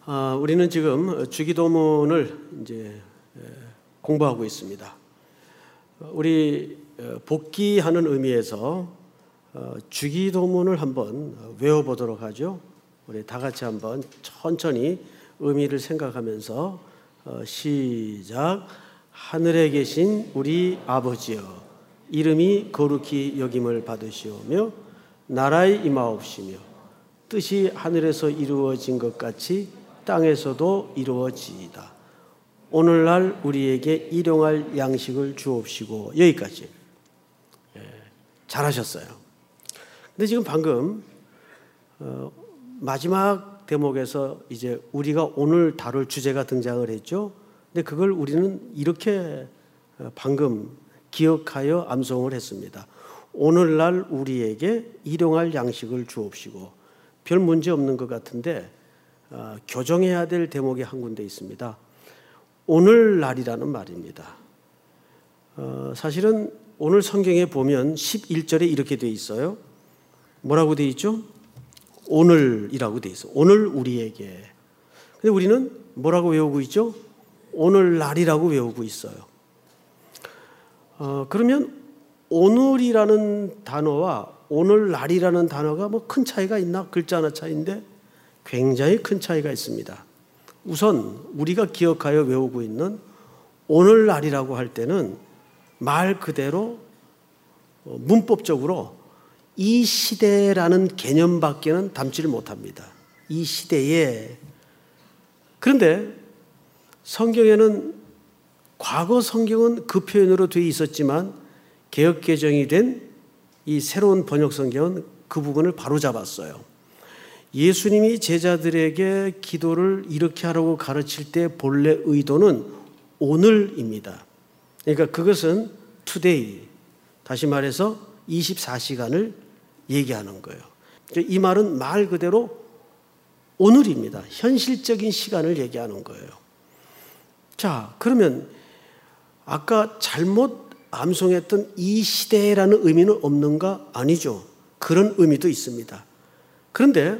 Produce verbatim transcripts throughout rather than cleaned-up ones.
아, 우리는 지금 주기도문을 이제 공부하고 있습니다. 우리 복귀하는 의미에서 주기도문을 한번 외워보도록 하죠. 우리 다 같이 한번 천천히 의미를 생각하면서 시작. 하늘에 계신 우리 아버지여, 이름이 거룩히 여김을 받으시오며 나라의 임하옵시며 뜻이 하늘에서 이루어진 것 같이 땅에서도 이루어지이다. 오늘날 우리에게 일용할 양식을 주옵시고. 여기까지. 예, 잘하셨어요. 근데 지금 방금 어, 마지막 대목에서 이제 우리가 오늘 다룰 주제가 등장을 했죠. 근데 그걸 우리는 이렇게 방금 기억하여 암송을 했습니다. 오늘날 우리에게 일용할 양식을 주옵시고. 별 문제 없는 것 같은데 어, 교정해야 될 대목이 한 군데 있습니다. 오늘날이라는 말입니다. 어, 사실은 오늘 성경에 보면 십일 절에 이렇게 돼 있어요. 뭐라고 돼 있죠? 오늘이라고 돼 있어요. 오늘 우리에게. 근데 우리는 뭐라고 외우고 있죠? 오늘날이라고 외우고 있어요. 어, 그러면 오늘이라는 단어와 오늘날이라는 단어가 뭐 큰 차이가 있나? 글자 하나 차이인데 굉장히 큰 차이가 있습니다. 우선 우리가 기억하여 외우고 있는 오늘날이라고 할 때는 말 그대로 문법적으로 이 시대라는 개념밖에는 담지를 못합니다. 이 시대에. 그런데 성경에는 과거 성경은 그 표현으로 되어 있었지만 개역 개정이 된 이 새로운 번역 성경은 그 부분을 바로잡았어요. 예수님이 제자들에게 기도를 이렇게 하라고 가르칠 때 본래 의도는 오늘입니다. 그러니까 그것은 today, 다시 말해서 이십사 시간을 얘기하는 거예요. 이 말은 말 그대로 오늘입니다. 현실적인 시간을 얘기하는 거예요. 자, 그러면 아까 잘못 암송했던 이 시대라는 의미는 없는가? 아니죠. 그런 의미도 있습니다. 그런데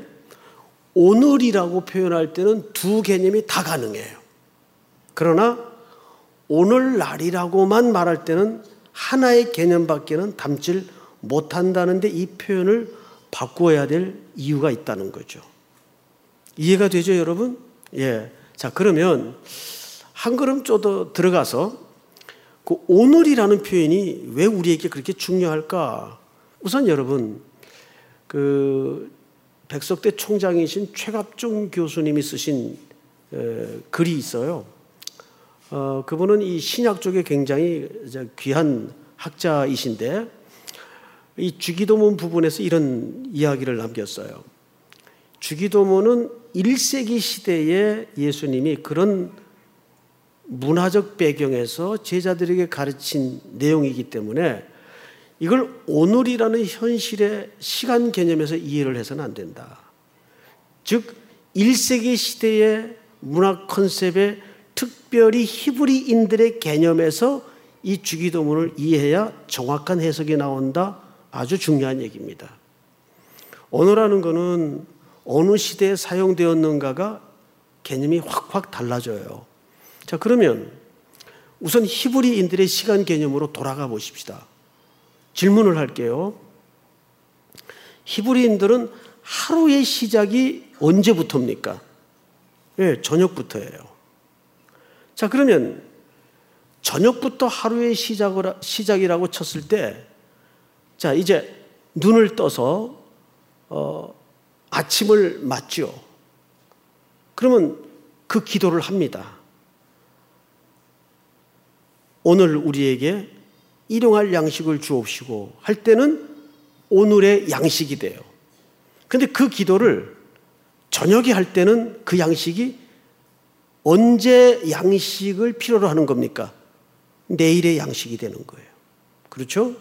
오늘이라고 표현할 때는 두 개념이 다 가능해요. 그러나 오늘날이라고만 말할 때는 하나의 개념밖에는 담질 못한다는데 이 표현을 바꾸어야 될 이유가 있다는 거죠. 이해가 되죠, 여러분? 예. 자, 그러면 한 걸음 좀 더 들어가서 그 오늘이라는 표현이 왜 우리에게 그렇게 중요할까? 우선 여러분, 그 백석대 총장이신 최갑종 교수님이 쓰신 에, 글이 있어요. 어, 그분은 이 신약 쪽에 굉장히 귀한 학자이신데 이 주기도문 부분에서 이런 이야기를 남겼어요. 주기도문은 일 세기 시대에 예수님이 그런 문화적 배경에서 제자들에게 가르친 내용이기 때문에 이걸 오늘이라는 현실의 시간 개념에서 이해를 해서는 안 된다. 즉 일 세기 시대의 문화 컨셉에 특별히 히브리인들의 개념에서 이 주기도문을 이해해야 정확한 해석이 나온다. 아주 중요한 얘기입니다. 언어라는 것은 어느 시대에 사용되었는가가 개념이 확확 달라져요. 자, 그러면 우선 히브리인들의 시간 개념으로 돌아가 보십시다. 질문을 할게요. 히브리인들은 하루의 시작이 언제부터입니까? 예, 저녁부터예요. 자, 그러면 저녁부터 하루의 시작을, 시작이라고 쳤을 때, 자, 이제 눈을 떠서 어, 아침을 맞죠. 그러면 그 기도를 합니다. 오늘 우리에게 일용할 양식을 주옵시고 할 때는 오늘의 양식이 돼요. 그런데 그 기도를 저녁에 할 때는 그 양식이 언제 양식을 필요로 하는 겁니까? 내일의 양식이 되는 거예요. 그렇죠?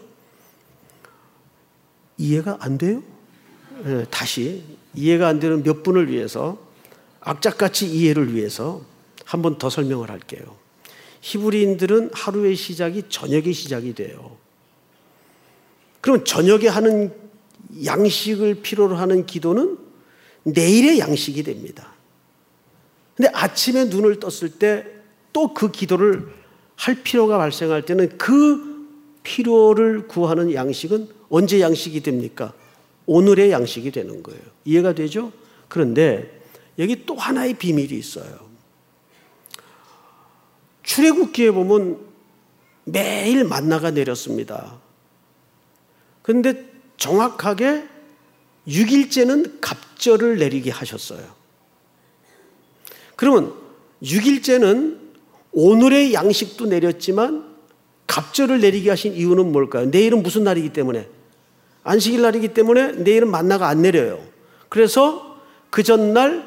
이해가 안 돼요? 네, 다시 이해가 안 되는 몇 분을 위해서 악착같이 이해를 위해서 한 번 더 설명을 할게요. 히브리인들은 하루의 시작이 저녁의 시작이 돼요. 그럼 저녁에 하는 양식을 필요로 하는 기도는 내일의 양식이 됩니다. 근데 아침에 눈을 떴을 때 또 그 기도를 할 필요가 발생할 때는 그 필요를 구하는 양식은 언제 양식이 됩니까? 오늘의 양식이 되는 거예요. 이해가 되죠? 그런데 여기 또 하나의 비밀이 있어요. 출애굽기에 보면 매일 만나가 내렸습니다. 그런데 정확하게 육 일째는 갑절을 내리게 하셨어요. 그러면 육 일째는 오늘의 양식도 내렸지만 갑절을 내리게 하신 이유는 뭘까요? 내일은 무슨 날이기 때문에? 안식일 날이기 때문에 내일은 만나가 안 내려요. 그래서 그 전날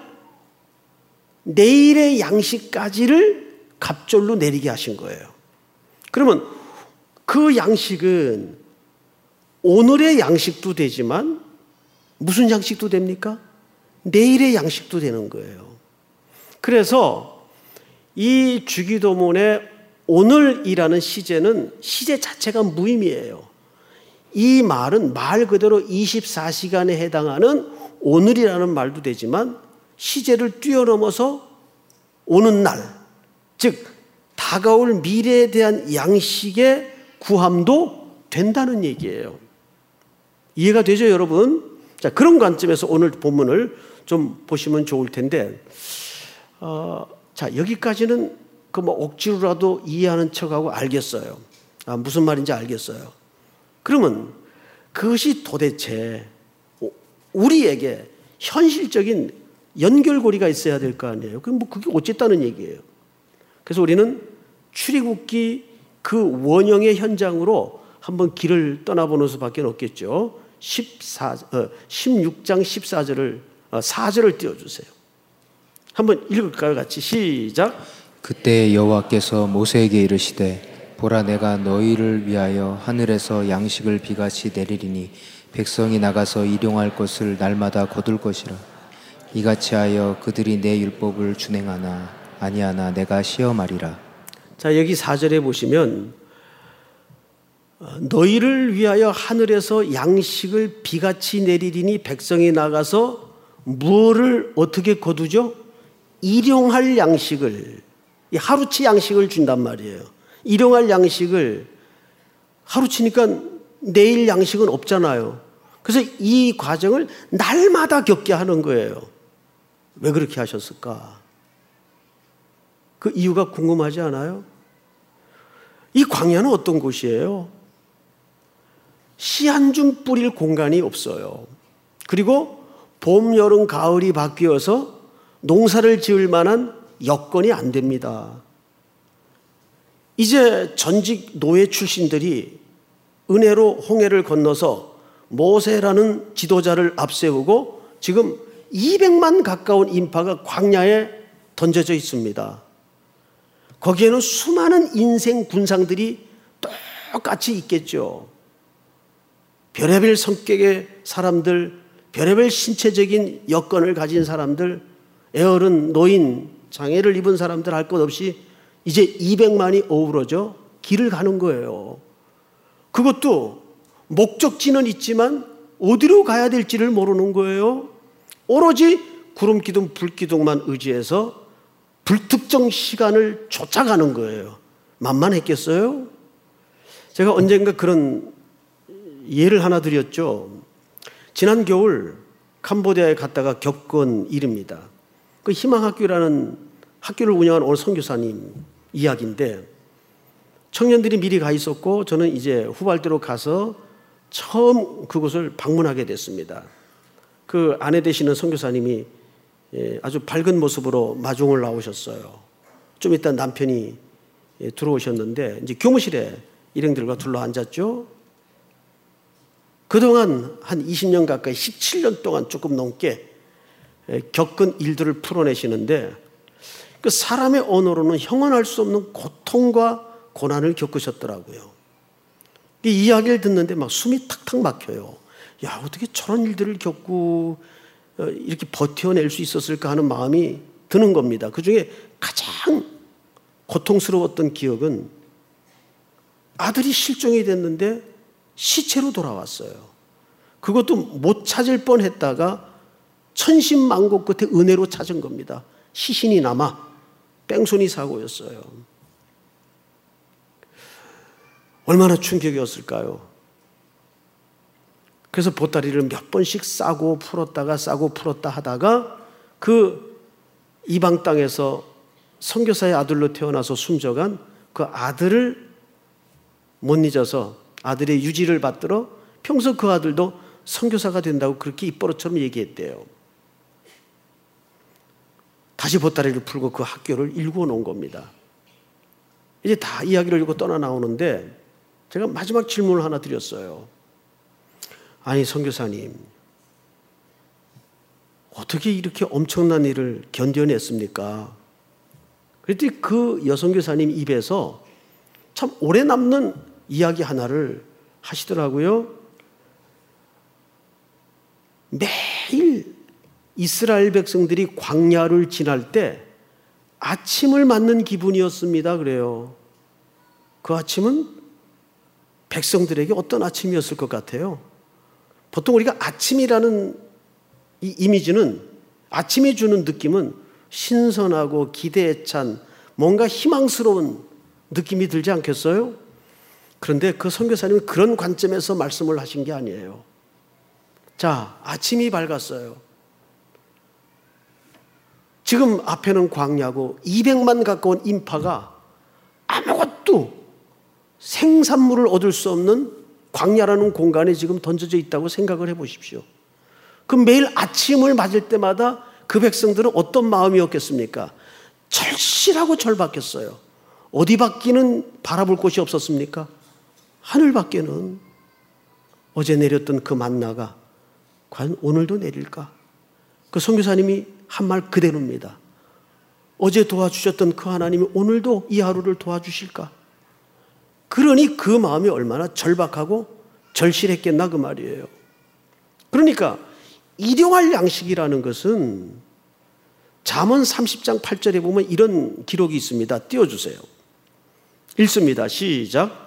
내일의 양식까지를 갑절로 내리게 하신 거예요. 그러면 그 양식은 오늘의 양식도 되지만 무슨 양식도 됩니까? 내일의 양식도 되는 거예요. 그래서 이 주기도문의 오늘이라는 시제는 시제 자체가 무의미해요. 이 말은 말 그대로 이십사 시간에 해당하는 오늘이라는 말도 되지만 시제를 뛰어넘어서 오는 날, 즉 다가올 미래에 대한 양식의 구함도 된다는 얘기예요. 이해가 되죠, 여러분? 자, 그런 관점에서 오늘 본문을 좀 보시면 좋을 텐데, 어, 자, 여기까지는 그 뭐 억지로라도 이해하는 척하고 알겠어요. 아, 무슨 말인지 알겠어요. 그러면 그것이 도대체 우리에게 현실적인 연결고리가 있어야 될 거 아니에요. 그럼 뭐 그게 어쨌다는 얘기예요. 그래서 우리는 출애굽기 그 원형의 현장으로 한번 길을 떠나보는 수밖에 없겠죠. 십사, 어, 십육 장 십사 절을 어, 사 절을 띄워주세요. 한번 읽을까요? 같이 시작. 그때 여호와께서 모세에게 이르시되 보라 내가 너희를 위하여 하늘에서 양식을 비같이 내리리니 백성이 나가서 일용할 것을 날마다 거둘 것이라. 이같이 하여 그들이 내 율법을 준행하나 아니하나 내가 시험하리라. 자, 여기 사 절에 보시면 너희를 위하여 하늘에서 양식을 비같이 내리리니 백성이 나가서 무엇을 어떻게 거두죠? 일용할 양식을, 하루치 양식을 준단 말이에요. 일용할 양식을, 하루치니까 내일 양식은 없잖아요. 그래서 이 과정을 날마다 겪게 하는 거예요. 왜 그렇게 하셨을까? 그 이유가 궁금하지 않아요? 이 광야는 어떤 곳이에요? 씨 한 줌 뿌릴 공간이 없어요. 그리고 봄, 여름, 가을이 바뀌어서 농사를 지을 만한 여건이 안 됩니다. 이제 전직 노예 출신들이 은혜로 홍해를 건너서 모세라는 지도자를 앞세우고 지금 이백만 가까운 인파가 광야에 던져져 있습니다. 거기에는 수많은 인생 군상들이 똑같이 있겠죠. 별의별 성격의 사람들, 별의별 신체적인 여건을 가진 사람들, 애어른, 노인, 장애를 입은 사람들 할 것 없이 이제 이백만이 어우러져 길을 가는 거예요. 그것도 목적지는 있지만 어디로 가야 될지를 모르는 거예요. 오로지 구름 기둥, 불 기둥만 의지해서 불특정 시간을 쫓아가는 거예요. 만만했겠어요? 제가 언젠가 그런 예를 하나 드렸죠. 지난 겨울 캄보디아에 갔다가 겪은 일입니다. 그 희망학교라는 학교를 운영하는 오늘 선교사님 이야기인데, 청년들이 미리 가 있었고 저는 이제 후발대로 가서 처음 그곳을 방문하게 됐습니다. 그 아내 되시는 선교사님이 아주 밝은 모습으로 마중을 나오셨어요. 좀 이따 남편이 들어오셨는데 이제 교무실에 일행들과 둘러 앉았죠. 그동안 한 이십 년 가까이 십칠 년 동안 조금 넘게 겪은 일들을 풀어내시는데, 그 사람의 언어로는 형언할 수 없는 고통과 고난을 겪으셨더라고요. 이 이야기를 듣는데 막 숨이 탁탁 막혀요. 야, 어떻게 저런 일들을 겪고 이렇게 버텨낼 수 있었을까 하는 마음이 드는 겁니다. 그중에 가장 고통스러웠던 기억은 아들이 실종이 됐는데 시체로 돌아왔어요. 그것도 못 찾을 뻔했다가 천신만고 끝에 은혜로 찾은 겁니다. 시신이 남아 뺑소니 사고였어요. 얼마나 충격이었을까요? 그래서 보따리를 몇 번씩 싸고 풀었다가 싸고 풀었다 하다가 그 이방 땅에서 선교사의 아들로 태어나서 숨져간 그 아들을 못 잊어서 아들의 유지를 받들어 평소 그 아들도 선교사가 된다고 그렇게 입버릇처럼 얘기했대요. 다시 보따리를 풀고 그 학교를 일구어 놓은 겁니다. 이제 다 이야기를 읽고 떠나 나오는데 제가 마지막 질문을 하나 드렸어요. 아니 선교사님, 어떻게 이렇게 엄청난 일을 견뎌냈습니까? 그랬더니 그 여선교사님 입에서 참 오래 남는 이야기 하나를 하시더라고요. 매일 이스라엘 백성들이 광야를 지날 때 아침을 맞는 기분이었습니다. 그래요. 그 아침은 백성들에게 어떤 아침이었을 것 같아요? 보통 우리가 아침이라는 이 이미지는, 아침이 주는 느낌은 신선하고 기대에 찬 뭔가 희망스러운 느낌이 들지 않겠어요? 그런데 그 선교사님은 그런 관점에서 말씀을 하신 게 아니에요. 자, 아침이 밝았어요. 지금 앞에는 광야고 이백만 가까운 인파가 아무것도 생산물을 얻을 수 없는 광야라는 공간에 지금 던져져 있다고 생각을 해보십시오. 그럼 매일 아침을 맞을 때마다 그 백성들은 어떤 마음이었겠습니까? 절실하고 절박했어요. 어디밖에는 바라볼 곳이 없었습니까? 하늘밖에는. 어제 내렸던 그 만나가 과연 오늘도 내릴까? 그 선교사님이 한 말 그대로입니다. 어제 도와주셨던 그 하나님이 오늘도 이 하루를 도와주실까? 그러니 그 마음이 얼마나 절박하고 절실했겠나 그 말이에요. 그러니까 일용할 양식이라는 것은 잠언 삼십 장 팔 절에 보면 이런 기록이 있습니다. 띄워주세요. 읽습니다. 시작.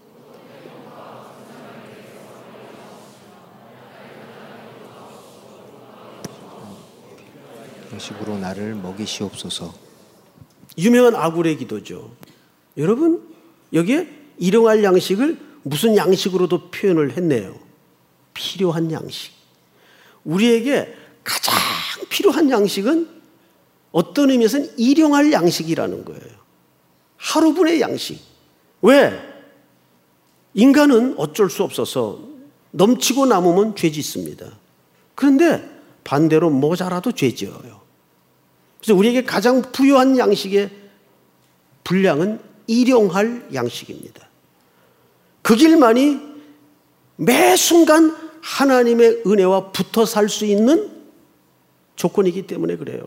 양식으로 나를 먹이시옵소서. 유명한 아굴의 기도죠. 여러분, 여기에 일용할 양식을 무슨 양식으로도 표현을 했네요. 필요한 양식. 우리에게 가장 필요한 양식은 어떤 의미에서는 일용할 양식이라는 거예요. 하루분의 양식. 왜? 인간은 어쩔 수 없어서 넘치고 남으면 죄짓습니다. 그런데 반대로 모자라도 죄지어요. 그래서 우리에게 가장 부유한 양식의 분량은 일용할 양식입니다. 그 길만이 매 순간 하나님의 은혜와 붙어 살 수 있는 조건이기 때문에 그래요.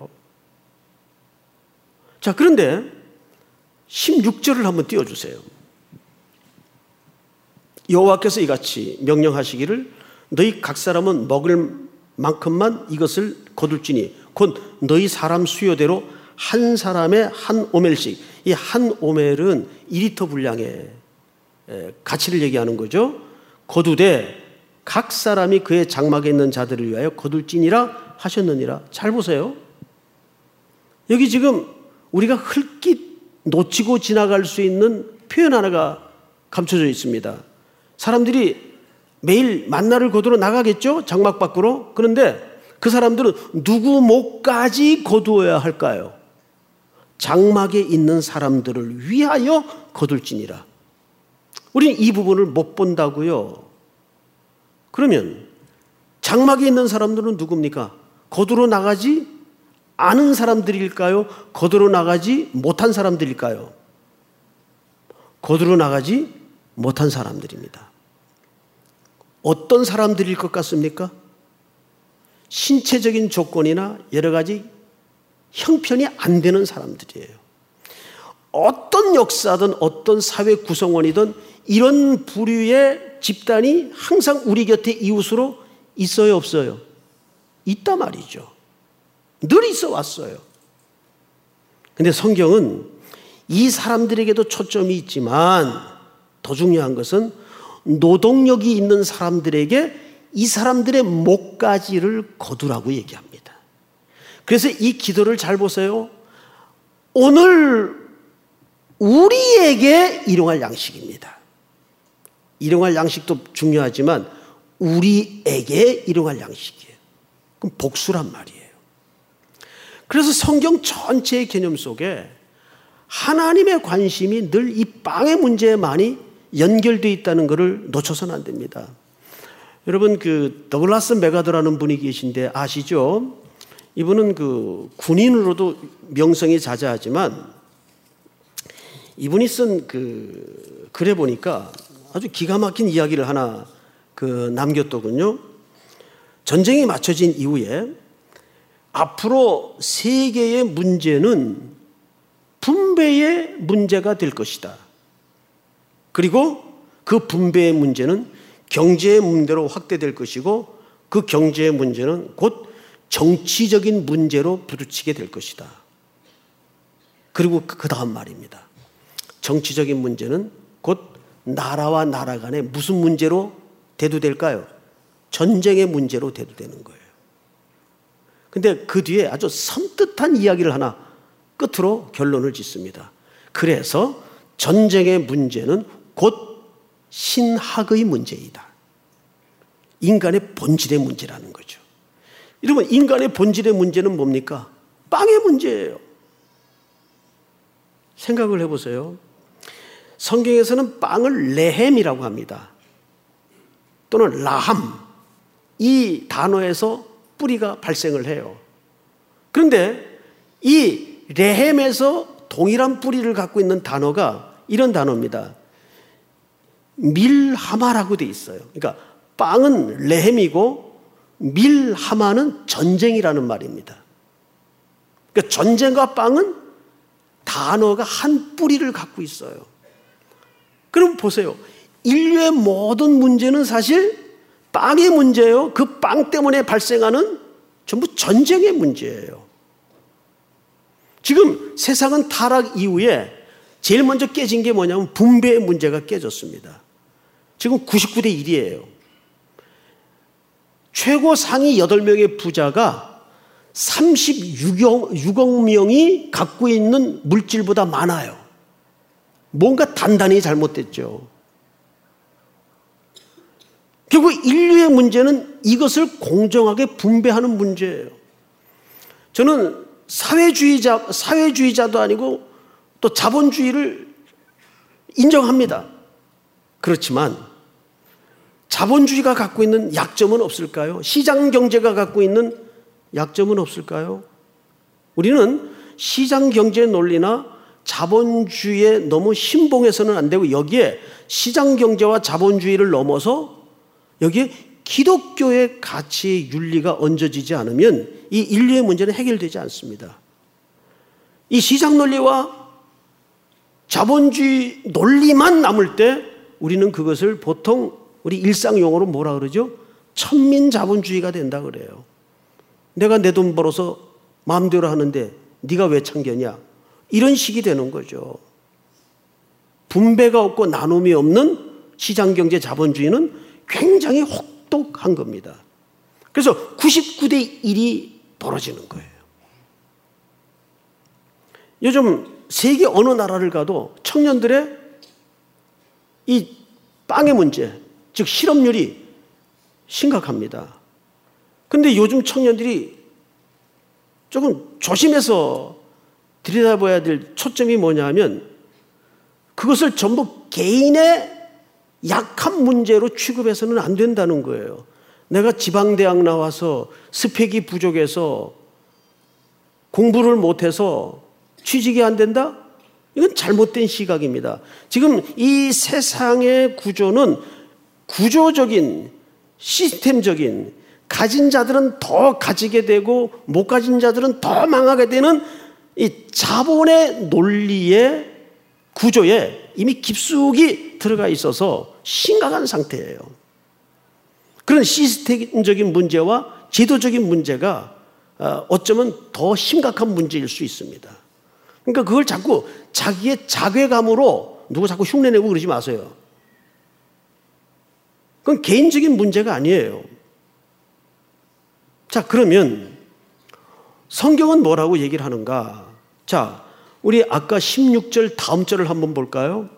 자, 그런데 십육 절을 한번 띄워주세요. 여호와께서 이같이 명령하시기를 너희 각 사람은 먹을 만큼만 이것을 거둘지니 곧 너희 사람 수요대로 한 사람의 한 오멜씩. 이 한 오멜은 이 리터 분량의 가치를 얘기하는 거죠. 거두되 각 사람이 그의 장막에 있는 자들을 위하여 거둘지니라 하셨느니라. 잘 보세요. 여기 지금 우리가 흘낏 놓치고 지나갈 수 있는 표현 하나가 감춰져 있습니다. 사람들이 매일 만나를 거두러 나가겠죠? 장막 밖으로. 그런데 그 사람들은 누구 목까지 거두어야 할까요? 장막에 있는 사람들을 위하여 거둘지니라. 우리는 이 부분을 못 본다고요. 그러면 장막에 있는 사람들은 누굽니까? 거두러 나가지 않은 사람들일까요? 거두러 나가지 못한 사람들일까요? 거두러 나가지 못한 사람들입니다. 어떤 사람들일 것 같습니까? 신체적인 조건이나 여러 가지 형편이 안 되는 사람들이에요. 어떤 역사든 어떤 사회 구성원이든 이런 부류의 집단이 항상 우리 곁에 이웃으로 있어요, 없어요? 있단 말이죠. 늘 있어 왔어요. 근데 성경은 이 사람들에게도 초점이 있지만 더 중요한 것은 노동력이 있는 사람들에게 이 사람들의 목가지를 거두라고 얘기합니다. 그래서 이 기도를 잘 보세요. 오늘 우리에게 일용할 양식입니다. 일용할 양식도 중요하지만 우리에게 일용할 양식이에요. 그럼 복수란 말이에요. 그래서 성경 전체의 개념 속에 하나님의 관심이 늘 이 빵의 문제에 많이 연결되어 있다는 것을 놓쳐서는 안 됩니다. 여러분, 그 더글라스 맥아더라는 분이 계신데 아시죠? 이분은 그 군인으로도 명성이 자자하지만 이분이 쓴 그 글에 보니까 아주 기가 막힌 이야기를 하나 그 남겼더군요. 전쟁이 맞춰진 이후에 앞으로 세계의 문제는 분배의 문제가 될 것이다. 그리고 그 분배의 문제는 경제의 문제로 확대될 것이고 그 경제의 문제는 곧 정치적인 문제로 부딪히게 될 것이다. 그리고 그 다음 말입니다. 정치적인 문제는 곧 나라와 나라 간에 무슨 문제로 대두될까요? 전쟁의 문제로 대두되는 거예요. 근데 그 뒤에 아주 섬뜩한 이야기를 하나 끝으로 결론을 짓습니다. 그래서 전쟁의 문제는 곧 신학의 문제이다. 인간의 본질의 문제라는 거죠. 이러면 인간의 본질의 문제는 뭡니까? 빵의 문제예요. 생각을 해보세요. 성경에서는 빵을 레헴이라고 합니다. 또는 라함, 이 단어에서 뿌리가 발생을 해요. 그런데 이 레헴에서 동일한 뿌리를 갖고 있는 단어가 이런 단어입니다. 밀하마라고 돼 있어요. 그러니까 빵은 레헴이고 밀하마는 전쟁이라는 말입니다. 그러니까 전쟁과 빵은 단어가 한 뿌리를 갖고 있어요. 그럼 보세요. 인류의 모든 문제는 사실 빵의 문제예요. 그 빵 때문에 발생하는 전부 전쟁의 문제예요. 지금 세상은 타락 이후에 제일 먼저 깨진 게 뭐냐면 분배의 문제가 깨졌습니다. 지금 구십구 대 일이에요. 최고 상위 여덟 명의 부자가 삼십육억 명이 갖고 있는 물질보다 많아요. 뭔가 단단히 잘못됐죠. 결국 인류의 문제는 이것을 공정하게 분배하는 문제예요. 저는 사회주의자, 사회주의자도 아니고 또 자본주의를 인정합니다. 그렇지만 자본주의가 갖고 있는 약점은 없을까요? 시장 경제가 갖고 있는 약점은 없을까요? 우리는 시장 경제 논리나 자본주의에 너무 신봉해서는 안 되고 여기에 시장 경제와 자본주의를 넘어서 여기에 기독교의 가치의 윤리가 얹어지지 않으면 이 인류의 문제는 해결되지 않습니다. 이 시장 논리와 자본주의 논리만 남을 때 우리는 그것을 보통 우리 일상용어로 뭐라 그러죠? 천민자본주의가 된다 그래요. 내가 내 돈 벌어서 마음대로 하는데 네가 왜 참견이야? 이런 식이 되는 거죠. 분배가 없고 나눔이 없는 시장경제 자본주의는 굉장히 혹독한 겁니다. 그래서 구십구 대 일이 벌어지는 거예요. 요즘 세계 어느 나라를 가도 청년들의 이 빵의 문제, 즉 실업률이 심각합니다. 그런데 요즘 청년들이 조금 조심해서 들여다봐야 될 초점이 뭐냐면 그것을 전부 개인의 약한 문제로 취급해서는 안 된다는 거예요. 내가 지방대학 나와서 스펙이 부족해서 공부를 못해서 취직이 안 된다? 이건 잘못된 시각입니다. 지금 이 세상의 구조는 구조적인, 시스템적인, 가진 자들은 더 가지게 되고 못 가진 자들은 더 망하게 되는 이 자본의 논리의 구조에 이미 깊숙이 들어가 있어서 심각한 상태예요. 그런 시스템적인 문제와 제도적인 문제가 어쩌면 더 심각한 문제일 수 있습니다. 그러니까 그걸 자꾸 자기의 자괴감으로 누구 자꾸 흉내내고 그러지 마세요. 그건 개인적인 문제가 아니에요. 자, 그러면 성경은 뭐라고 얘기를 하는가? 자, 우리 아까 십육 절 다음 절을 한번 볼까요?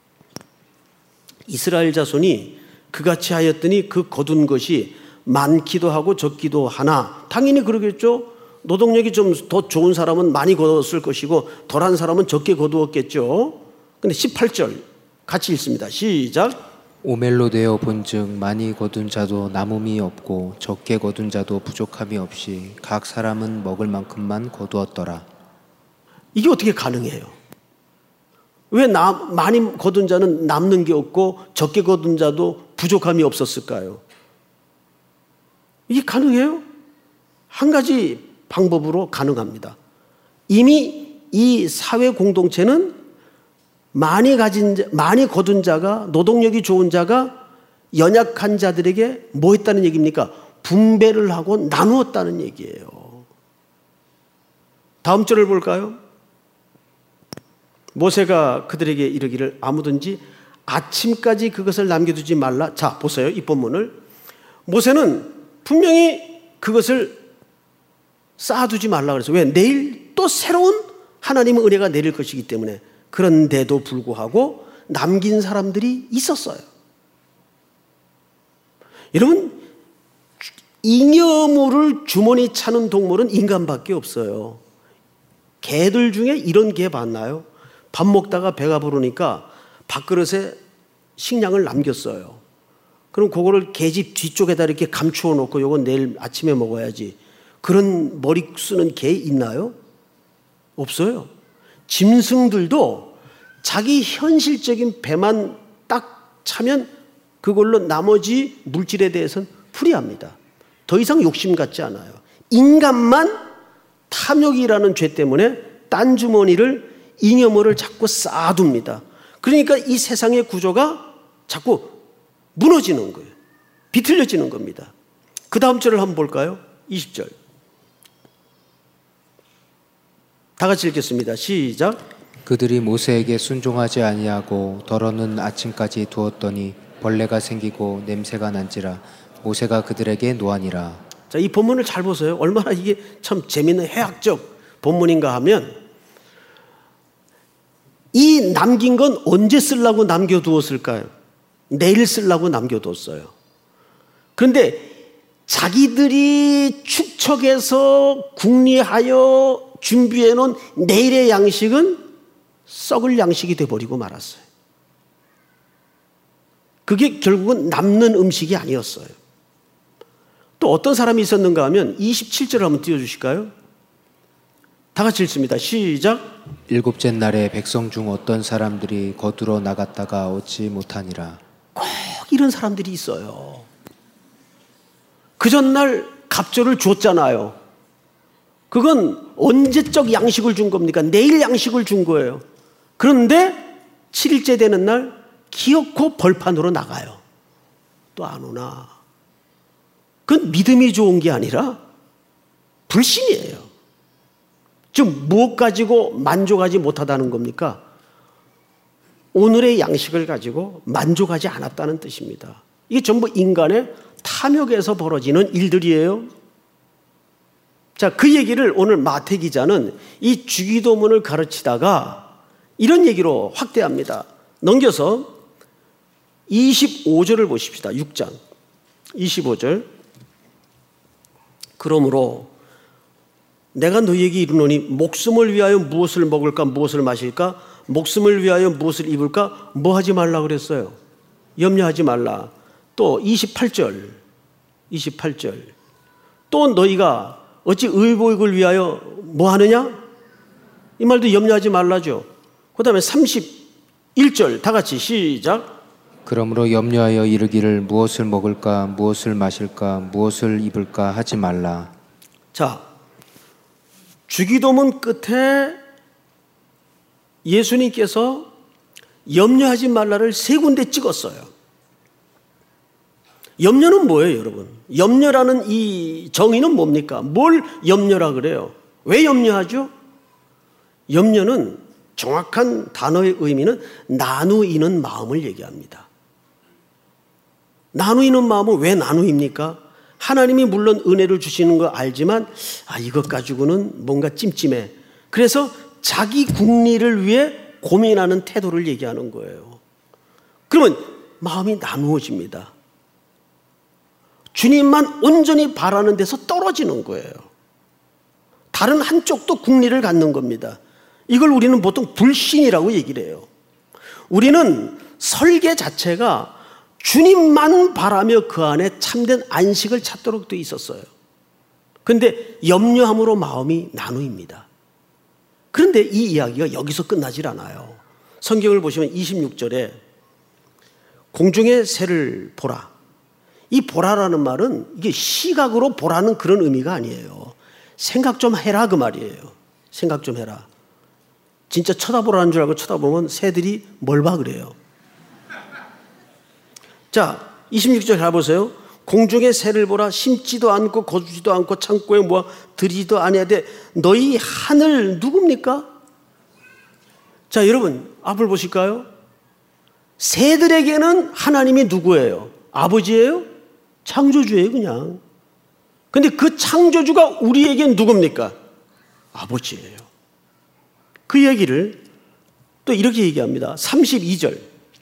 이스라엘 자손이 그같이 하였더니 그 거둔 것이 많기도 하고 적기도 하나, 당연히 그러겠죠. 노동력이 좀 더 좋은 사람은 많이 거두었을 것이고 덜한 사람은 적게 거두었겠죠. 근데 십팔 절 같이 읽습니다. 시작. 오멜로 되어 본즉 많이 거둔 자도 남음이 없고 적게 거둔 자도 부족함이 없이 각 사람은 먹을 만큼만 거두었더라. 이게 어떻게 가능해요? 왜 남, 많이 거둔 자는 남는 게 없고 적게 거둔 자도 부족함이 없었을까요? 이게 가능해요? 한 가지 방법으로 가능합니다. 이미 이 사회 공동체는 많이 가진 자, 많이 거둔 자가, 노동력이 좋은 자가 연약한 자들에게 뭐 했다는 얘기입니까? 분배를 하고 나누었다는 얘기예요. 다음 절을 볼까요? 모세가 그들에게 이르기를 아무든지 아침까지 그것을 남겨두지 말라. 자, 보세요. 이 본문을. 모세는 분명히 그것을 쌓아두지 말라 그래서, 왜? 내일 또 새로운 하나님의 은혜가 내릴 것이기 때문에. 그런데도 불구하고 남긴 사람들이 있었어요. 여러분, 잉여물을 주머니 차는 동물은 인간밖에 없어요. 개들 중에 이런 개 봤나요? 밥 먹다가 배가 부르니까 밥그릇에 식량을 남겼어요. 그럼 그거를 개집 뒤쪽에다 이렇게 감추어 놓고 요건 내일 아침에 먹어야지. 그런 머리 쓰는 개 있나요? 없어요. 짐승들도 자기 현실적인 배만 딱 차면 그걸로 나머지 물질에 대해서는 풀이합니다. 더 이상 욕심 갖지 않아요. 인간만 탐욕이라는 죄 때문에 딴 주머니를, 잉여물을 자꾸 쌓아둡니다. 그러니까 이 세상의 구조가 자꾸 무너지는 거예요. 비틀려지는 겁니다. 그 다음 절을 한번 볼까요? 이십 절. 다 같이 읽겠습니다. 시작. 그들이 모세에게 순종하지 아니하고 덜어는 아침까지 두었더니 벌레가 생기고 냄새가 난지라 모세가 그들에게 노하니라. 자, 이 본문을 잘 보세요. 얼마나 이게 참 재미있는 해학적 본문인가 하면, 이 남긴 건 언제 쓰려고 남겨두었을까요? 내일 쓰려고 남겨뒀어요. 그런데 자기들이 축척해서 궁리하여 준비해 놓은 내일의 양식은 썩을 양식이 돼버리고 말았어요. 그게 결국은 남는 음식이 아니었어요. 또 어떤 사람이 있었는가 하면 이십칠 절 한번 띄워주실까요? 다 같이 읽습니다. 시작. 일곱째 날에 백성 중 어떤 사람들이 거두러 나갔다가 얻지 못하니라. 꼭 이런 사람들이 있어요. 그 전날 갑절을 줬잖아요. 그건 언제적 양식을 준 겁니까? 내일 양식을 준 거예요. 그런데 칠 일째 되는 날 기어코 벌판으로 나가요. 또 안 오나. 그건 믿음이 좋은 게 아니라 불신이에요. 즉 무엇 가지고 만족하지 못하다는 겁니까? 오늘의 양식을 가지고 만족하지 않았다는 뜻입니다. 이게 전부 인간의 탐욕에서 벌어지는 일들이에요. 자, 그 얘기를 오늘 마태 기자는 이 주기도문을 가르치다가 이런 얘기로 확대합니다. 넘겨서 이십오 절을 보십시다. 육 장 이십오 절. 그러므로 내가 너희에게 이르노니 목숨을 위하여 무엇을 먹을까 무엇을 마실까, 목숨을 위하여 무엇을 입을까, 뭐 하지 말라 그랬어요? 염려하지 말라. 또 이십팔 절 이십팔 절. 또 너희가 어찌 의복을 위하여 뭐 하느냐? 이 말도 염려하지 말라죠. 그 다음에 삼십일 절 다 같이 시작. 그러므로 염려하여 이르기를 무엇을 먹을까 무엇을 마실까 무엇을 입을까 하지 말라. 자, 주기도문 끝에 예수님께서 염려하지 말라를 세 군데 찍었어요. 염려는 뭐예요, 여러분? 염려라는 이 정의는 뭡니까? 뭘 염려라 그래요? 왜 염려하죠? 염려는 정확한 단어의 의미는 나누이는 마음을 얘기합니다. 나누이는 마음은 왜 나누입니까? 하나님이 물론 은혜를 주시는 거 알지만 아 이것 가지고는 뭔가 찜찜해. 그래서 자기 국리를 위해 고민하는 태도를 얘기하는 거예요. 그러면 마음이 나누어집니다. 주님만 온전히 바라는 데서 떨어지는 거예요. 다른 한쪽도 국리를 갖는 겁니다. 이걸 우리는 보통 불신이라고 얘기를 해요. 우리는 설계 자체가 주님만 바라며 그 안에 참된 안식을 찾도록 돼 있었어요. 그런데 염려함으로 마음이 나누입니다. 그런데 이 이야기가 여기서 끝나질 않아요. 성경을 보시면 이십육 절에 공중의 새를 보라. 이 보라라는 말은 이게 시각으로 보라는 그런 의미가 아니에요. 생각 좀 해라 그 말이에요. 생각 좀 해라. 진짜 쳐다보라는 줄 알고 쳐다보면 새들이 뭘 봐 그래요. 자, 이십육 절 가보세요. 공중의 새를 보라. 심지도 않고 거두지도 않고 창고에 모아 들이지도 아니하되 너희 하늘 누굽니까? 자, 여러분 앞을 보실까요? 새들에게는 하나님이 누구예요? 아버지예요? 창조주예요 그냥. 근데 그 창조주가 우리에겐 누굽니까? 아버지예요. 그 얘기를 또 이렇게 얘기합니다. 삼십이 절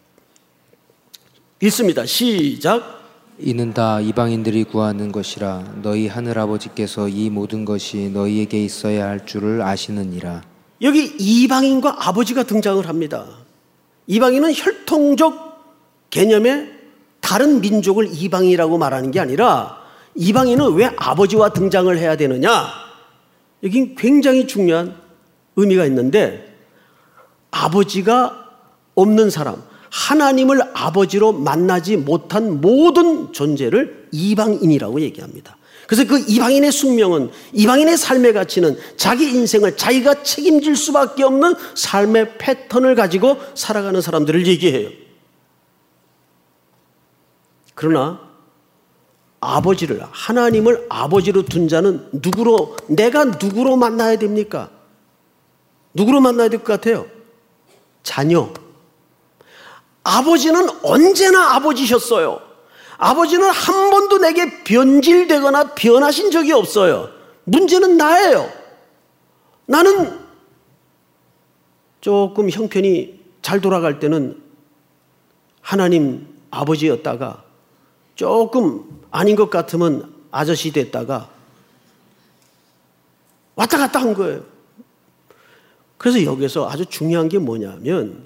읽습니다. 시작. 이는 다 이방인들이 구하는 것이라 너희 하늘아버지께서 이 모든 것이 너희에게 있어야 할 줄을 아시느니라. 여기 이방인과 아버지가 등장을 합니다. 이방인은 혈통적 개념의 다른 민족을 이방이라고 말하는 게 아니라 이방인은 왜 아버지와 등장을 해야 되느냐? 여긴 굉장히 중요한 의미가 있는데 아버지가 없는 사람, 하나님을 아버지로 만나지 못한 모든 존재를 이방인이라고 얘기합니다. 그래서 그 이방인의 숙명은, 이방인의 삶의 가치는 자기 인생을 자기가 책임질 수밖에 없는 삶의 패턴을 가지고 살아가는 사람들을 얘기해요. 그러나 아버지를, 하나님을 아버지로 둔 자는 누구로, 내가 누구로 만나야 됩니까? 누구로 만나야 될 것 같아요? 자녀. 아버지는 언제나 아버지셨어요. 아버지는 한 번도 내게 변질되거나 변하신 적이 없어요. 문제는 나예요. 나는 조금 형편이 잘 돌아갈 때는 하나님 아버지였다가 조금 아닌 것 같으면 아저씨 됐다가 왔다 갔다 한 거예요. 그래서 여기서 아주 중요한 게 뭐냐면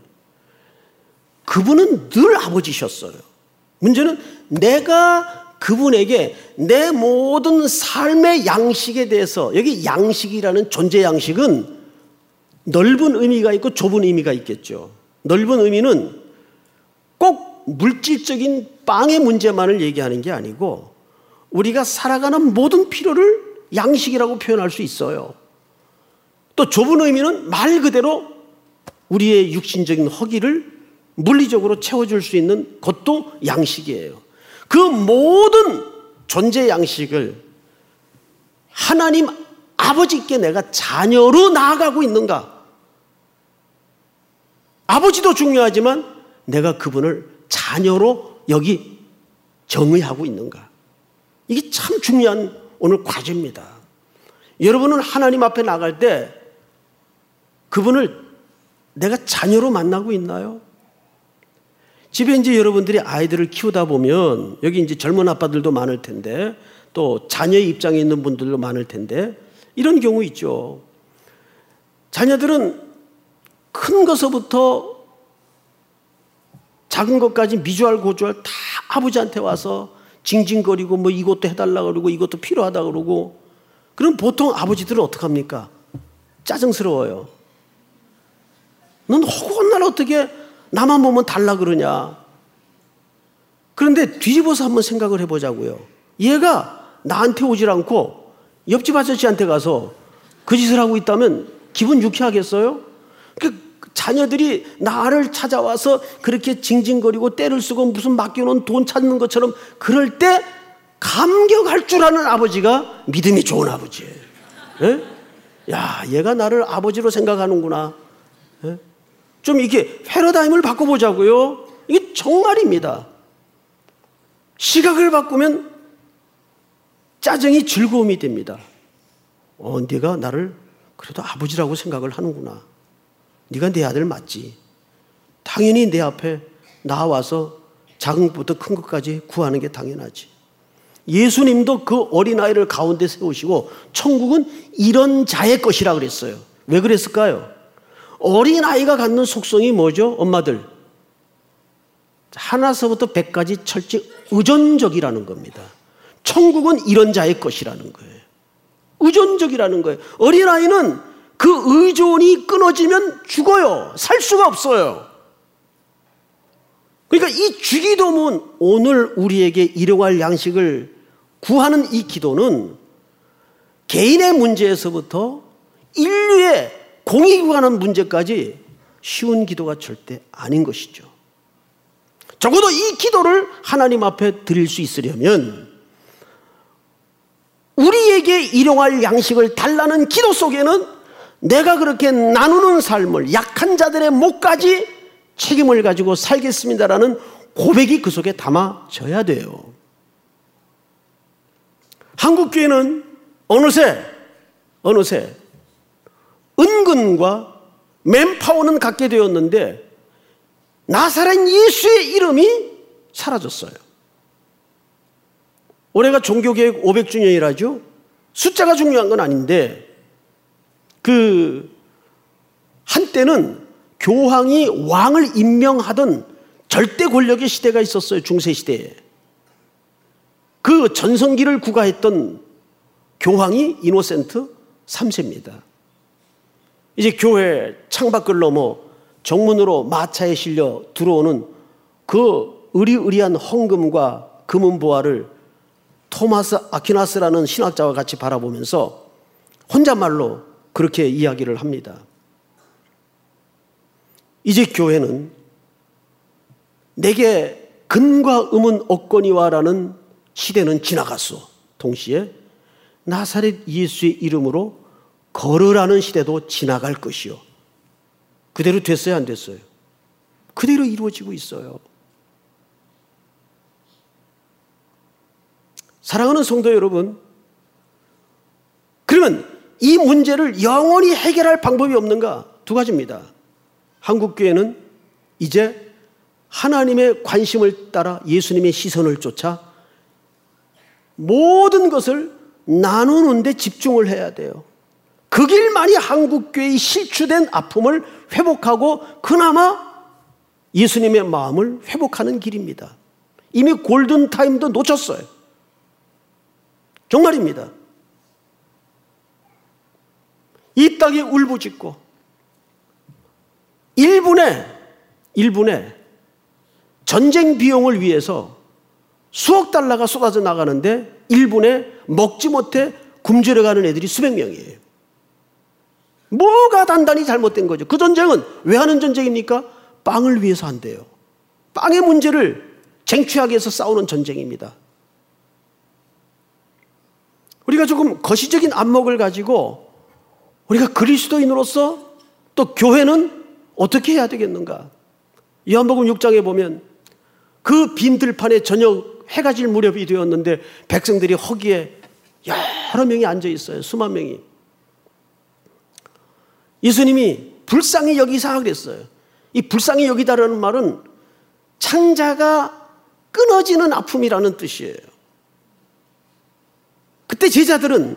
그분은 늘 아버지셨어요. 문제는 내가 그분에게 내 모든 삶의 양식에 대해서, 여기 양식이라는 존재 양식은 넓은 의미가 있고 좁은 의미가 있겠죠. 넓은 의미는 꼭 물질적인 빵의 문제만을 얘기하는 게 아니고 우리가 살아가는 모든 필요를 양식이라고 표현할 수 있어요. 또 좁은 의미는 말 그대로 우리의 육신적인 허기를 물리적으로 채워줄 수 있는 것도 양식이에요. 그 모든 존재 양식을 하나님 아버지께 내가 자녀로 나아가고 있는가? 아버지도 중요하지만 내가 그분을 자녀로 여기 정의하고 있는가? 이게 참 중요한 오늘 과제입니다. 여러분은 하나님 앞에 나갈 때 그분을 내가 자녀로 만나고 있나요? 집에 이제 여러분들이 아이들을 키우다 보면 여기 이제 젊은 아빠들도 많을 텐데 또 자녀의 입장에 있는 분들도 많을 텐데 이런 경우 있죠. 자녀들은 큰 것서부터 작은 것까지 미주알 고주알 다 아버지한테 와서 징징거리고 뭐 이것도 해달라고 그러고 이것도 필요하다고 그러고 그럼 보통 아버지들은 어떡합니까? 짜증스러워요. 넌 허구한 어떻게 나만 보면 달라 그러냐. 그런데 뒤집어서 한번 생각을 해보자고요. 얘가 나한테 오질 않고 옆집 아저씨한테 가서 그 짓을 하고 있다면 기분 유쾌하겠어요? 그 자녀들이 나를 찾아와서 그렇게 징징거리고 때를 쓰고 무슨 맡겨놓은 돈 찾는 것처럼 그럴 때 감격할 줄 아는 아버지가 믿음이 좋은 아버지예요. 에? 야, 얘가 나를 아버지로 생각하는구나. 에? 좀 이렇게 패러다임을 바꿔보자고요. 이게 정말입니다. 시각을 바꾸면 짜증이 즐거움이 됩니다. 어, 네가 나를 그래도 아버지라고 생각을 하는구나. 네가 내 아들 맞지. 당연히 내 앞에 나와서 작은 것부터 큰 것까지 구하는 게 당연하지. 예수님도 그 어린아이를 가운데 세우시고 천국은 이런 자의 것이라 그랬어요. 왜 그랬을까요? 어린아이가 갖는 속성이 뭐죠? 엄마들. 하나서부터 백까지 철저히 의존적이라는 겁니다. 천국은 이런 자의 것이라는 거예요. 의존적이라는 거예요. 어린아이는 그 의존이 끊어지면 죽어요. 살 수가 없어요. 그러니까 이 주기도문, 오늘 우리에게 일용할 양식을 구하는 이 기도는 개인의 문제에서부터 인류의 공익이 관한 문제까지 쉬운 기도가 절대 아닌 것이죠. 적어도 이 기도를 하나님 앞에 드릴 수 있으려면 우리에게 일용할 양식을 달라는 기도 속에는 내가 그렇게 나누는 삶을, 약한 자들의 목까지 책임을 가지고 살겠습니다라는 고백이 그 속에 담아져야 돼요. 한국교회는 어느새 어느새 은근과 맨파워는 갖게 되었는데 나사렛 예수의 이름이 사라졌어요. 올해가 종교개혁 오백 주년이라죠. 숫자가 중요한 건 아닌데 그 한때는 교황이 왕을 임명하던 절대 권력의 시대가 있었어요. 중세시대에. 그 전성기를 구가했던 교황이 이노센트 삼 세입니다. 이제 교회 창밖을 넘어 정문으로 마차에 실려 들어오는 그 의리의리한 헌금과 금은보화를 토마스 아퀴나스라는 신학자와 같이 바라보면서 혼잣말로 그렇게 이야기를 합니다. 이제 교회는 내게 금과 음은 없거니와라는 시대는 지나갔소. 동시에 나사렛 예수의 이름으로 걸으라는 시대도 지나갈 것이요. 그대로 됐어요, 안 됐어요? 그대로 이루어지고 있어요. 사랑하는 성도 여러분, 그러면 이 문제를 영원히 해결할 방법이 없는가? 두 가지입니다. 한국교회는 이제 하나님의 관심을 따라 예수님의 시선을 쫓아 모든 것을 나누는 데 집중을 해야 돼요. 그 길만이 한국교회의 실추된 아픔을 회복하고 그나마 예수님의 마음을 회복하는 길입니다. 이미 골든타임도 놓쳤어요. 정말입니다. 이 땅에 울부짖고 일 분에 일 분에 전쟁 비용을 위해서 수억 달러가 쏟아져 나가는데 일 분에 먹지 못해 굶주려가는 애들이 수백 명이에요. 뭐가 단단히 잘못된 거죠? 그 전쟁은 왜 하는 전쟁입니까? 빵을 위해서 한대요. 빵의 문제를 쟁취하기 위해서 싸우는 전쟁입니다. 우리가 조금 거시적인 안목을 가지고 우리가 그리스도인으로서 또 교회는 어떻게 해야 되겠는가? 요한복음 육 장에 보면 그 빈 들판에 저녁 해가 질 무렵이 되었는데 백성들이 허기에 여러 명이 앉아 있어요. 수만 명이. 예수님이 불쌍히 여기사 그랬어요. 이 불쌍히 여기다라는 말은 창자가 끊어지는 아픔이라는 뜻이에요. 그때 제자들은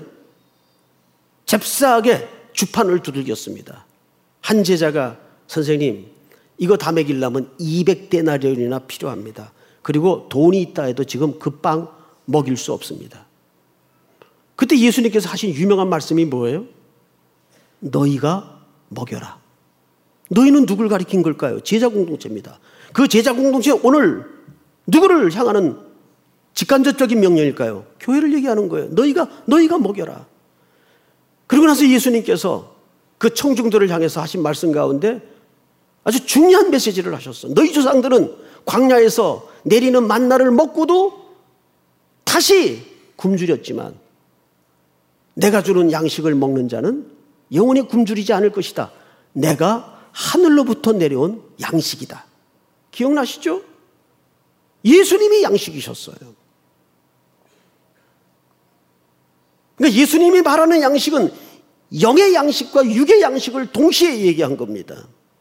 잽싸하게 주판을 두들겼습니다. 한 제자가 선생님 이거 다 먹이려면 이백 데나리온이나 필요합니다. 그리고 돈이 있다 해도 지금 그 빵 먹일 수 없습니다. 그때 예수님께서 하신 유명한 말씀이 뭐예요? 너희가 먹여라. 너희는 누굴 가리킨 걸까요? 제자 공동체입니다. 그 제자 공동체 오늘 누구를 향하는 직간접적인 명령일까요? 교회를 얘기하는 거예요. 너희가 너희가 먹여라. 그러고 나서 예수님께서 그 청중들을 향해서 하신 말씀 가운데 아주 중요한 메시지를 하셨어. 너희 조상들은 광야에서 내리는 만나를 먹고도 다시 굶주렸지만 내가 주는 양식을 먹는 자는 영원히 굶주리지 않을 것이다. 내가 하늘로부터 내려온 양식이다. 기억나시죠? 예수님이 양식이셨어요. 그러니까 예수님이 말하는 양식은 영의 양식과 육의 양식을 동시에 얘기한 겁니다.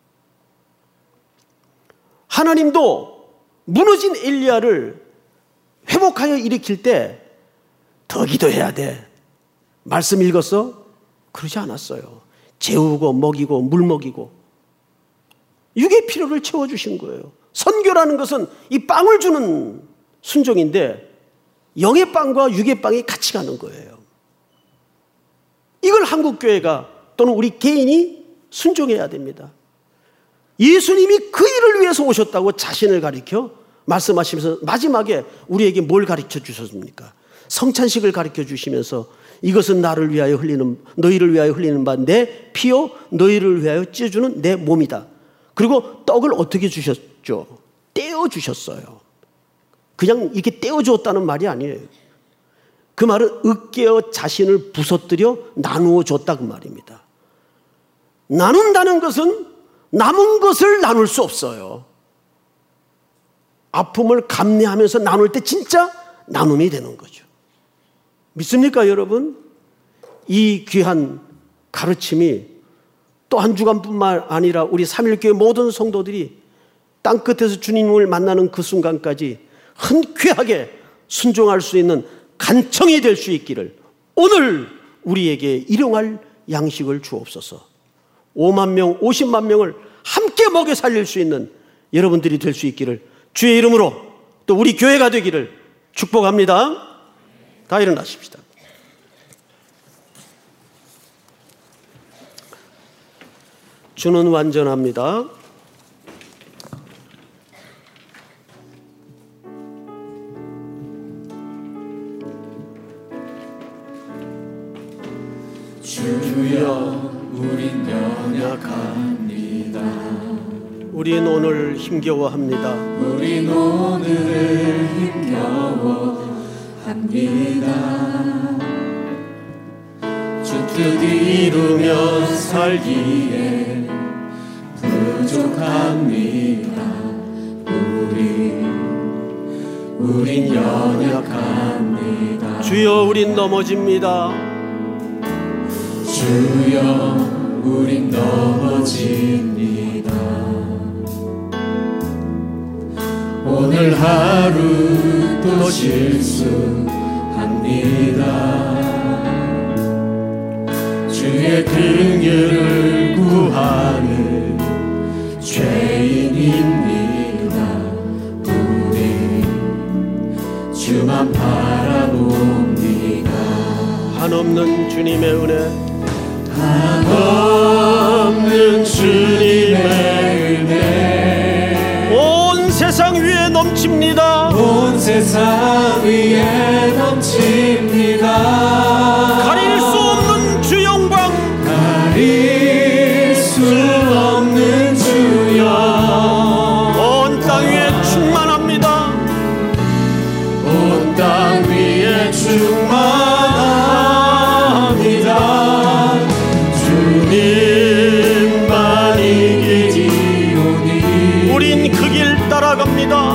하나님도 무너진 엘리야를 회복하여 일으킬 때 더 기도해야 돼. 말씀 읽었어? 그러지 않았어요. 재우고 먹이고 물 먹이고 육의 필요를 채워주신 거예요. 선교라는 것은 이 빵을 주는 순종인데 영의 빵과 육의 빵이 같이 가는 거예요. 이걸 한국교회가 또는 우리 개인이 순종해야 됩니다. 예수님이 그 일을 위해서 오셨다고 자신을 가리켜 말씀하시면서 마지막에 우리에게 뭘 가르쳐 주셨습니까? 성찬식을 가르쳐 주시면서 이것은 나를 위하여 흘리는, 너희를 위하여 흘리는 바 내 피요 너희를 위하여 찢어주는 내 몸이다. 그리고 떡을 어떻게 주셨죠? 떼어 주셨어요. 그냥 이렇게 떼어 주었다는 말이 아니에요. 그 말은 으깨어 자신을 부서뜨려 나누어 줬다 그 말입니다. 나눈다는 것은 남은 것을 나눌 수 없어요. 아픔을 감내하면서 나눌 때 진짜 나눔이 되는 거죠. 믿습니까, 여러분? 이 귀한 가르침이 또 한 주간뿐만 아니라 우리 삼일교회 모든 성도들이 땅끝에서 주님을 만나는 그 순간까지 흔쾌하게 순종할 수 있는 간청이 될 수 있기를 오늘 우리에게 일용할 양식을 주옵소서. 오만 명, 오십만 명을 함께 먹여 살릴 수 있는 여러분들이 될 수 있기를 주의 이름으로 또 우리 교회가 되기를 축복합니다. 다 일어나십시다. 주는 완전합니다. 주여 우린 연약합니다. 우린 오늘 힘겨워합니다. 우린 오늘 힘겨워합니다. 주 뜻 이루며 살기에 부족합니다. 우린 우린 연약합니다. 주여 우린 넘어집니다. 주여 우린 넘어집니다. 오늘 하루 또 실수합니다. 주의 긍휼을 구하는 죄인입니다. 우리 주만 바라봅니다. 한없는 주님의 은혜, 한없는 주님의 은혜 온 세상 위에 넘칩니다. 온 세상 위에 넘칩니다. 가릴 수 없는 주 영광, 가릴 수 없는 주 영광 온 땅 위에 충만합니다. 온 땅 위에 충만합니다. 주님만 이기리오니 우린 그 길 따라갑니다.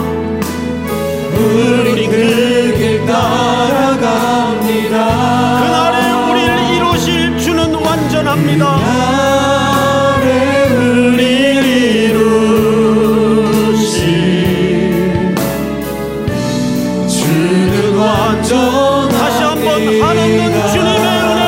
우린 그 길 따라갑니다. 그날에 우리를 이루실 주는 완전합니다. 그날에 우리를 이루실 주는 완전합니다. 다시 한번 한없는 주님의 은혜,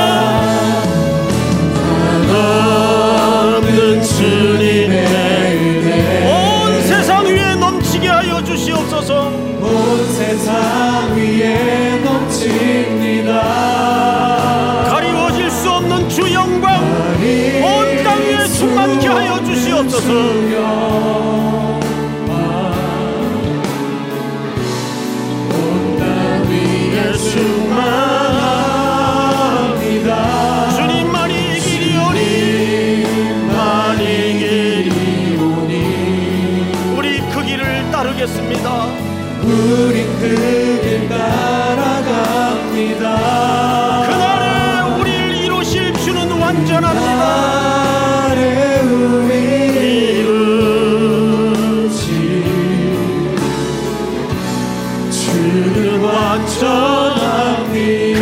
한없는 주님의 은혜 온 세상 위에 넘치게 하여 주시옵소서. 온 세상 위에 넘칩니다. 가리워질 수 없는 주 영광, 온 땅 위에 충만케 하여 주시옵소서. 온 땅 위에 충만합니다. 주님만이 이기리오니, 주님만 이기리오니 우리 그 길을 따르겠습니다. 우린 그 길 따라갑니다. 그날에 우리를 이루실 주는 완전합니다. 그날에 우리를 이루실 주는 완전합니다.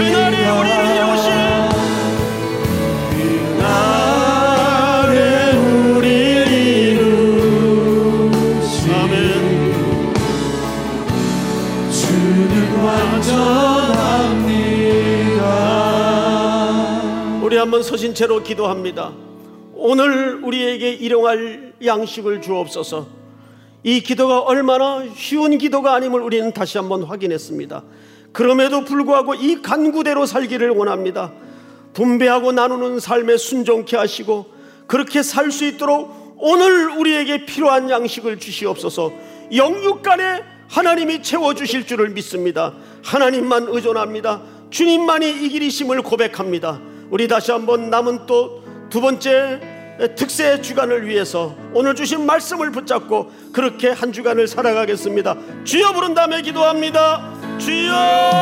내어드린 채로 기도합니다. 오늘 우리에게 일용할 양식을 주옵소서. 이 기도가 얼마나 쉬운 기도가 아님을 우리는 다시 한번 확인했습니다. 그럼에도 불구하고 이 간구대로 살기를 원합니다. 분배하고 나누는 삶에 순종케 하시고 그렇게 살 수 있도록 오늘 우리에게 필요한 양식을 주시옵소서. 영육 간에 하나님이 채워주실 줄을 믿습니다. 하나님만 의존합니다. 주님만이 이 길이심을 고백합니다. 우리 다시 한번 남은 또 두 번째 특세 주간을 위해서 오늘 주신 말씀을 붙잡고 그렇게 한 주간을 살아가겠습니다. 주여 부른 다음에 기도합니다. 주여!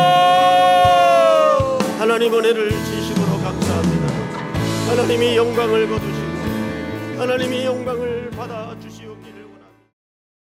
하나님 은혜를 진심으로 감사합니다. 하나님이 영광을 거두시고 하나님이 영광을 받아 주시옵기를